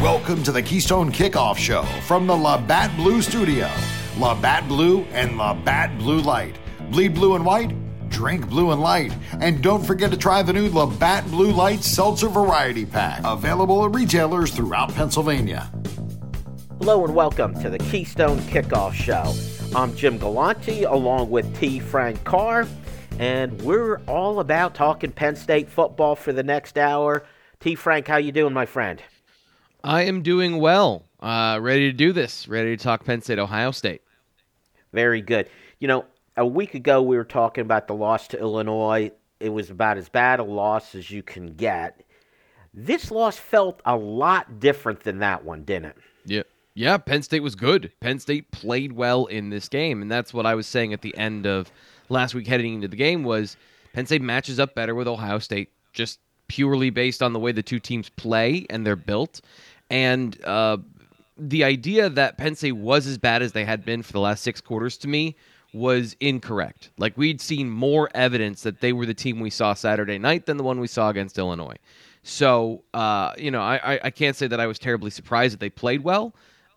Welcome to the Keystone Kickoff Show from the Labatt Blue Studio. Labatt Blue and Labatt Blue Light. Bleed blue and white, drink blue and light. And don't forget to try the new Labatt Blue Light Seltzer Variety Pack. Available at retailers throughout Pennsylvania. Hello and welcome to the Keystone Kickoff Show. I'm Jim Galante along with T. Frank Carr, and we're all about talking Penn State football for the next hour. T. Frank, how you doing, my friend? I am doing well. Ready to do this. Ready to talk Penn State, Ohio State. Very good. You know, a week ago we were talking about the loss to Illinois. It was about as bad a loss as you can get. This loss felt a lot different than that one, didn't it? Yeah, Penn State was good. Penn State played well in this game, and that's what I was saying at the end of last week heading into the game was Penn State matches up better with Ohio State just purely based on the way the two teams play and they're built. And the idea that Penn State was as bad as they had been for the last 6 quarters to me was incorrect. Like, we'd seen more evidence that they were the team we saw Saturday night than the one we saw against Illinois. So, I can't say that I was terribly surprised that they played well.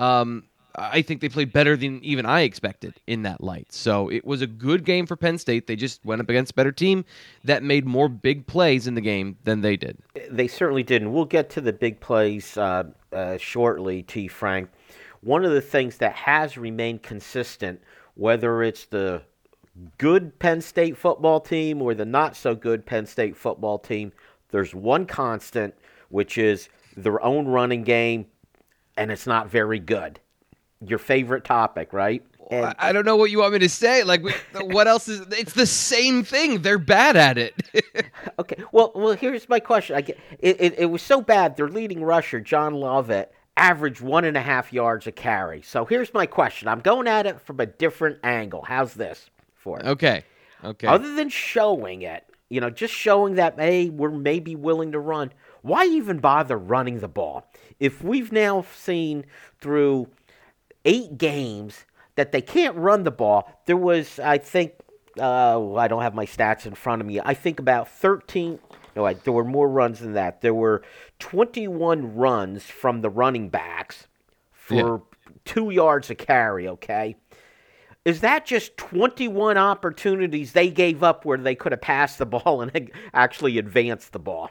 I think they played better than even I expected in that light. So it was a good game for Penn State. They just went up against a better team that made more big plays in the game than they did. They certainly did, and we'll get to the big plays shortly, T. Frank. One of the things that has remained consistent, whether it's the good Penn State football team or the not-so-good Penn State football team, there's one constant, which is their own running game, and it's not very good. Your favorite topic, right? And I don't know what you want me to say. Like, what else is? It's the same thing. They're bad at it. Okay. Well, here's my question. It was so bad. Their leading rusher, John Lovett, averaged 1.5 yards a carry. So here's my question. I'm going at it from a different angle. How's this for it? Okay. Other than showing it, just showing that, hey, we're maybe willing to run, why even bother running the ball? If we've now seen through 8 games that they can't run the ball, there was, I think, I don't have my stats in front of me, I think about 13, no, there were more runs than that. There were 21 runs from the running backs for 2 yards a carry, okay? Is that just 21 opportunities they gave up where they could have passed the ball and actually advanced the ball?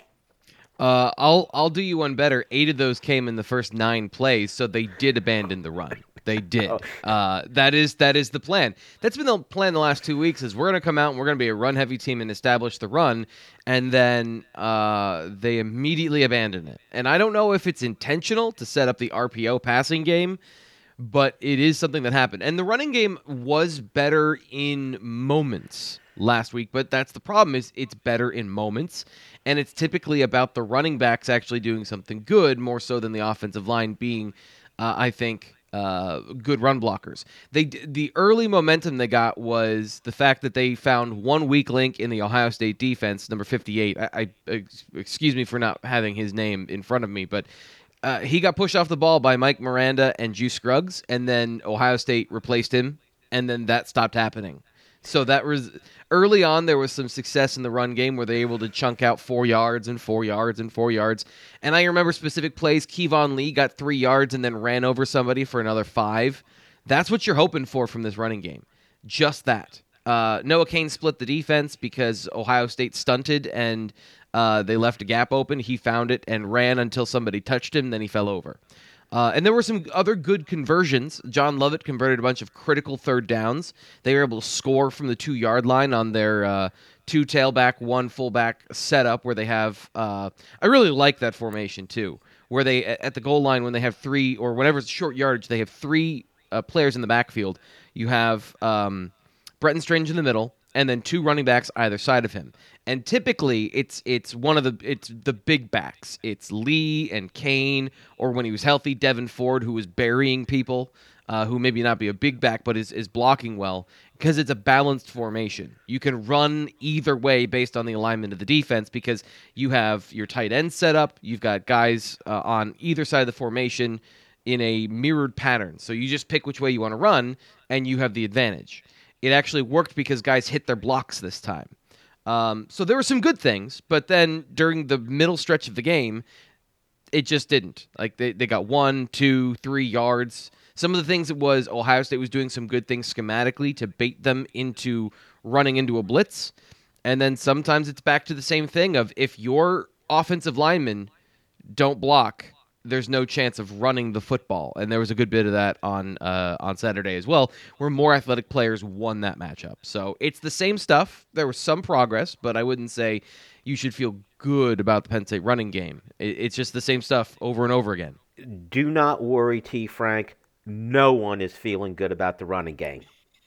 I'll do you one better. 8 of those came in the first 9 plays, so they did abandon the run. They did. That is the plan. That's been the plan the last 2 weeks. Is we're going to come out and we're going to be a run-heavy team and establish the run, and then they immediately abandon it. And I don't know if it's intentional to set up the RPO passing game, but it is something that happened. And the running game was better in moments last week, but that's the problem is it's better in moments, and it's typically about the running backs actually doing something good more so than the offensive line being, I think, good run blockers. The early momentum they got was the fact that they found one weak link in the Ohio State defense, number 58. I excuse me for not having his name in front of me, but he got pushed off the ball by Mike Miranda and Juice Scruggs, and then Ohio State replaced him, and then that stopped happening. So that was early on. There was some success in the run game where they were able to chunk out 4 yards and 4 yards and 4 yards. And I remember specific plays. Kevon Lee got 3 yards and then ran over somebody for another 5. That's what you're hoping for from this running game. Just that. Noah Cain split the defense because Ohio State stunted and they left a gap open. He found it and ran until somebody touched him. Then he fell over. And there were some other good conversions. John Lovett converted a bunch of critical third downs. They were able to score from the 2-yard line on their 2 tailback, 1 fullback setup where they have I really like that formation too, where they at the goal line when they have 3 or whenever it's short yardage, they have 3 players in the backfield. You have Bretton Strange in the middle and then 2 running backs either side of him. And typically, it's the big backs. It's Lee and Kane, or when he was healthy, Devin Ford, who was burying people, who maybe not be a big back, but is blocking well, because it's a balanced formation. You can run either way based on the alignment of the defense, because you have your tight end set up, you've got guys on either side of the formation in a mirrored pattern. So you just pick which way you want to run, and you have the advantage. It actually worked because guys hit their blocks this time. So there were some good things, but then during the middle stretch of the game, it just didn't. Like they got 1, 2, 3 yards. Some of the things it was Ohio State was doing some good things schematically to bait them into running into a blitz. And then sometimes it's back to the same thing of if your offensive linemen don't block, there's no chance of running the football. And there was a good bit of that on Saturday as well, where more athletic players won that matchup. So it's the same stuff. There was some progress, but I wouldn't say you should feel good about the Penn State running game. It's just the same stuff over and over again. Do not worry, T. Frank. No one is feeling good about the running game.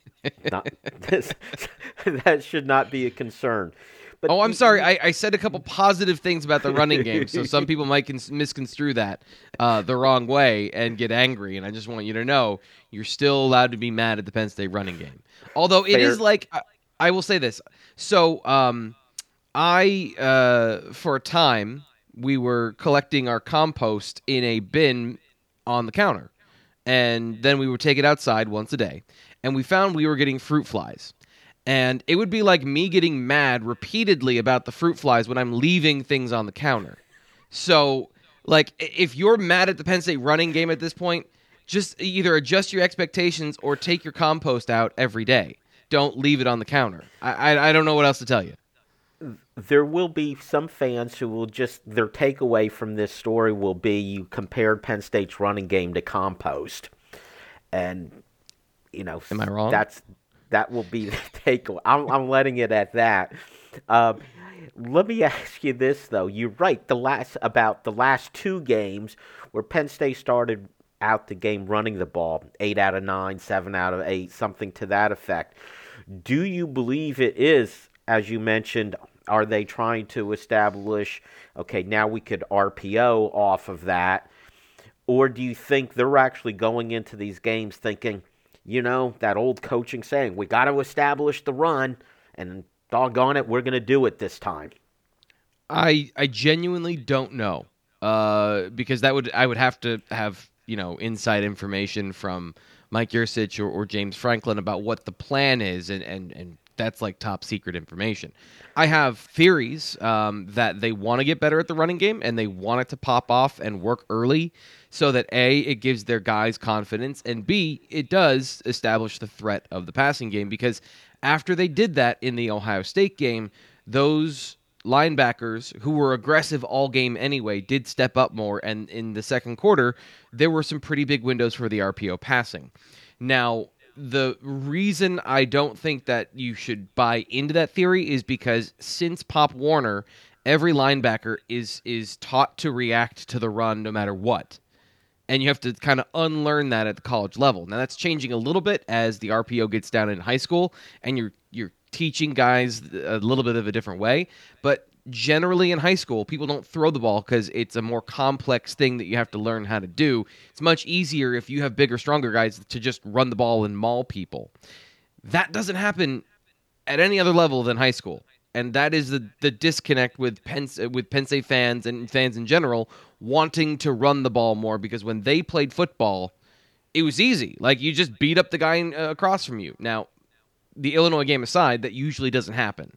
That should not be a concern. But I'm sorry. I said a couple positive things about the running game, so some people might misconstrue that the wrong way and get angry. And I just want you to know you're still allowed to be mad at the Penn State running game. Although it is like, I will say this. So for a time, we were collecting our compost in a bin on the counter. And then we would take it outside once a day. And we found we were getting fruit flies. And it would be like me getting mad repeatedly about the fruit flies when I'm leaving things on the counter. So, like, if you're mad at the Penn State running game at this point, just either adjust your expectations or take your compost out every day. Don't leave it on the counter. I don't know what else to tell you. There will be some fans who will just, their takeaway from this story will be you compared Penn State's running game to compost. And, you know, am I wrong? That will be the takeaway. I'm letting it at that. Let me ask you this, though. You're right, the last 2 games where Penn State started out the game running the ball, 8 out of 9, 7 out of 8, something to that effect. Do you believe it is, as you mentioned, are they trying to establish, okay, now we could RPO off of that? Or do you think they're actually going into these games thinking, you know, that old coaching saying, we got to establish the run, and doggone it, we're going to do it this time? I genuinely don't know, because I would have to have, you know, inside information from Mike Yurcich or James Franklin about what the plan is, and that's like top secret information. I have theories that they want to get better at the running game and they want it to pop off and work early so that A, it gives their guys confidence, and B, it does establish the threat of the passing game, because after they did that in the Ohio State game, those linebackers who were aggressive all game anyway did step up more, and in the second quarter, there were some pretty big windows for the RPO passing. Now, the reason I don't think that you should buy into that theory is because since Pop Warner, every linebacker is taught to react to the run no matter what. And you have to kind of unlearn that at the college level. Now, that's changing a little bit as the RPO gets down in high school, and you're teaching guys a little bit of a different way. But generally in high school, people don't throw the ball because it's a more complex thing that you have to learn how to do. It's much easier if you have bigger, stronger guys to just run the ball and maul people. That doesn't happen at any other level than high school. And that is the disconnect with Penn State fans and fans in general wanting to run the ball more, because when they played football, it was easy. Like, you just beat up the guy across from you. Now, the Illinois game aside, that usually doesn't happen.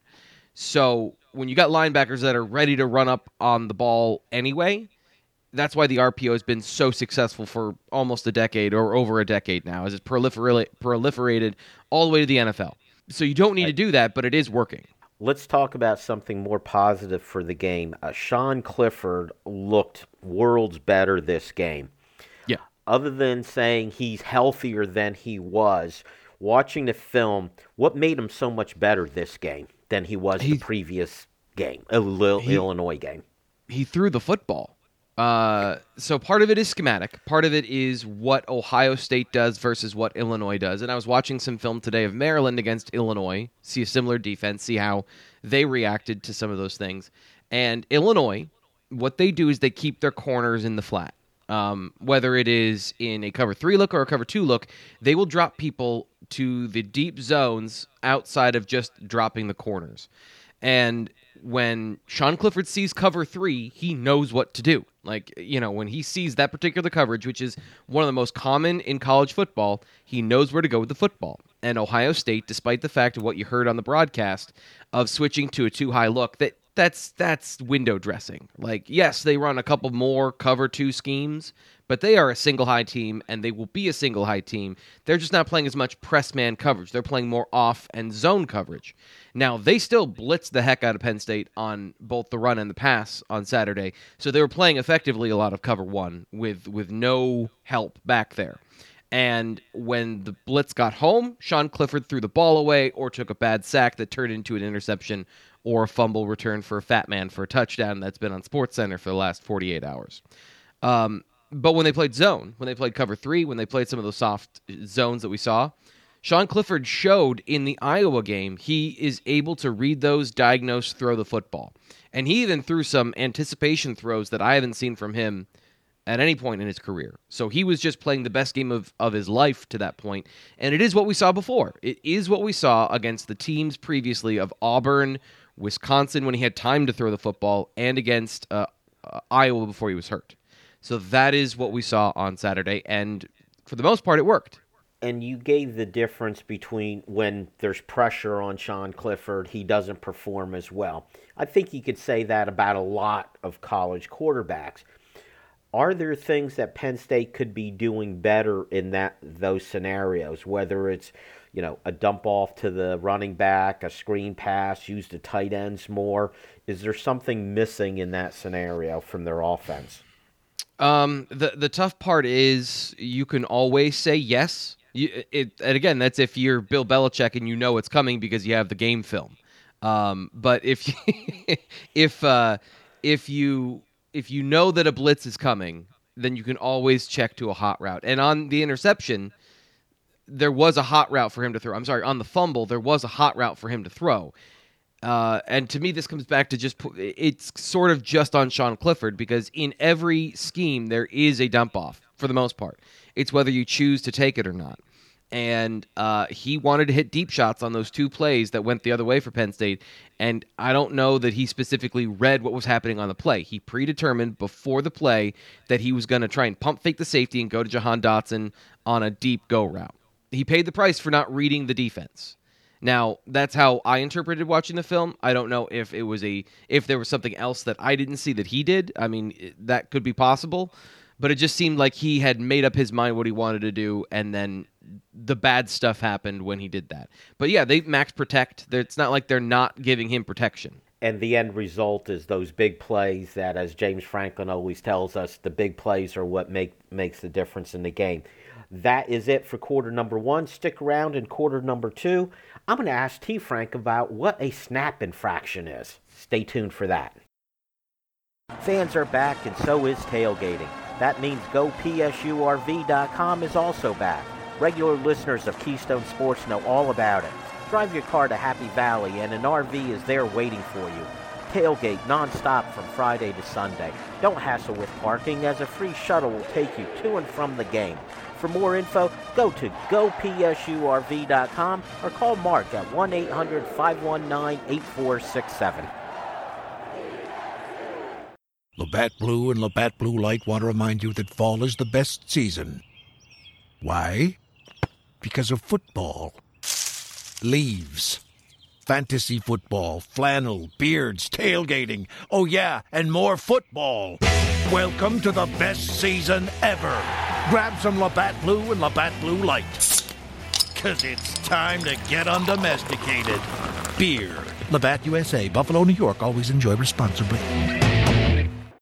So when you got linebackers that are ready to run up on the ball anyway, that's why the RPO has been so successful for almost a decade or over a decade now, as it's proliferated all the way to the NFL. So you don't need to do that, but it is working. Let's talk about something more positive for the game. Sean Clifford looked worlds better this game. Yeah. Other than saying he's healthier than he was, watching the film, what made him so much better this game than he was the previous game, Illinois game? He threw the football. So part of it is schematic. Part of it is what Ohio State does versus what Illinois does. And I was watching some film today of Maryland against Illinois, see a similar defense, see how they reacted to some of those things. And Illinois, what they do is they keep their corners in the flat. Whether it is in a cover 3 look or a cover 2 look, they will drop people to the deep zones outside of just dropping the corners. And when Sean Clifford sees cover 3, he knows what to do. Like, you know, when he sees that particular coverage, which is one of the most common in college football, he knows where to go with the football. And Ohio State, despite the fact of what you heard on the broadcast of switching to a too high look, that that's window dressing. Like, yes, they run a couple more cover 2 schemes, but they are a single high team, and they will be a single high team. They're just not playing as much press man coverage. They're playing more off and zone coverage. Now, they still blitzed the heck out of Penn State on both the run and the pass on Saturday, so they were playing effectively a lot of cover 1 with no help back there. And when the blitz got home, Sean Clifford threw the ball away or took a bad sack that turned into an interception or a fumble return for a fat man for a touchdown that's been on SportsCenter for the last 48 hours. But when they played zone, when they played cover 3, when they played some of those soft zones that we saw, Sean Clifford showed in the Iowa game he is able to read those, diagnose, throw the football. And he even threw some anticipation throws that I haven't seen from him at any point in his career. So he was just playing the best game of his life to that point. And it is what we saw before. It is what we saw against the teams previously of Auburn, Wisconsin when he had time to throw the football, and against Iowa before he was hurt. So that is what we saw on Saturday, and for the most part, it worked. And you gave the difference between when there's pressure on Sean Clifford, he doesn't perform as well. I think you could say that about a lot of college quarterbacks. Are there things that Penn State could be doing better in those scenarios, whether it's, a dump off to the running back, a screen pass, use the tight ends more? Is there something missing in that scenario from their offense? The tough part is you can always say yes. And again, that's if you're Bill Belichick and you know it's coming because you have the game film. But if you know that a blitz is coming, then you can always check to a hot route. And on the interception, there was a hot route for him to throw. I'm sorry, on the fumble, there was a hot route for him to throw. And to me, this comes back to it's sort of just on Sean Clifford, because in every scheme, there is a dump-off for the most part. It's whether you choose to take it or not. And he wanted to hit deep shots on those 2 plays that went the other way for Penn State, and I don't know that he specifically read what was happening on the play. He predetermined before the play that he was going to try and pump fake the safety and go to Jahan Dotson on a deep go route. He paid the price for not reading the defense. Now, that's how I interpreted watching the film. I don't know if there was something else that I didn't see that he did. I mean, that could be possible. But it just seemed like he had made up his mind what he wanted to do, and then the bad stuff happened when he did that. But yeah, they max protect. It's not like they're not giving him protection. And the end result is those big plays that, as James Franklin always tells us, the big plays are what makes the difference in the game. That is it for quarter number 1. Stick around in quarter number 2. I'm going to ask T. Frank about what a snap infraction is. Stay tuned for that. Fans are back, and so is tailgating. That means GoPSURV.com is also back. Regular listeners of Keystone Sports know all about it. Drive your car to Happy Valley, and an RV is there waiting for you. Tailgate nonstop from Friday to Sunday. Don't hassle with parking, as a free shuttle will take you to and from the game. For more info, go to GoPSURV.com or call Mark at 1-800-519-8467. Labatt Blue and Labatt Blue Light want to remind you that fall is the best season. Why? Because of football. Leaves. Fantasy football, flannel, beards, tailgating. Oh yeah, and more football. Welcome to the best season ever. Grab some Labatt Blue and Labatt Blue Light. 'Cause it's time to get undomesticated. Beer. Labatt USA, Buffalo, New York. Always enjoy responsibly.